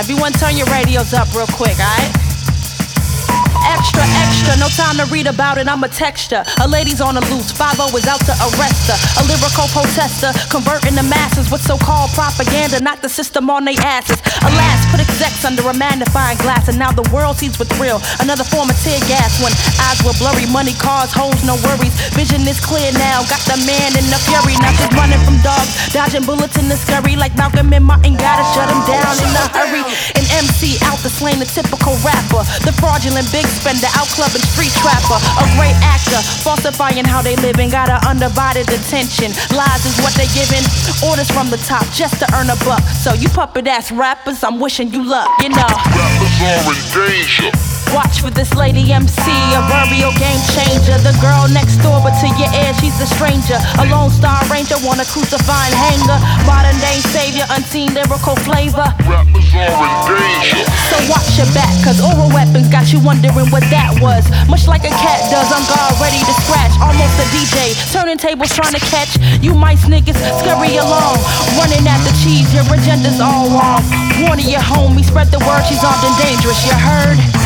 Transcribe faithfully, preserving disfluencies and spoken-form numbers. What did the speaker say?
Everyone turn your radios up real quick, alright? Extra, extra, no time to read about it, I'm a texture. A lady's on the loose, five oh is out to arrest her. A lyrical protester, converting the masses with so-called propaganda, knock the system on their asses. Alas, put execs under a magnifying glass, and now the world sees what's real. Another form of tear gas when eyes were blurry. Money, cars, hoes, no worries. Vision is clear now, got the man in the fury. Now just running from dogs, dodging bullets in the scurry. Like Malcolm and Martin, gotta shut him down in a hurry. An M C out to slain the typical rapper, the fraudulent big spender, out clubbing street trapper. A great actor, falsifying how they living, got a undivided attention. Lies is what they giving, orders from the top just to earn a buck. So you puppet ass rappers, I'm wishing you luck, you know. Rappers are in danger. Watch for this lady M C, a real game changer. The girl next door, but to your ear, she's a stranger. A lone star ranger, want a crucifying hanger. Modern day savior, unseen lyrical flavor. Rappers are in danger. So watch your back, cause oral weapons got you wondering what that was. Much like a cat does, on guard, ready to scratch. Almost a D J, turning tables trying to catch you mice niggas, scurry along. Running at the cheese, your agenda's all wrong. Warning your homie, spread the word, she's often dangerous, you heard?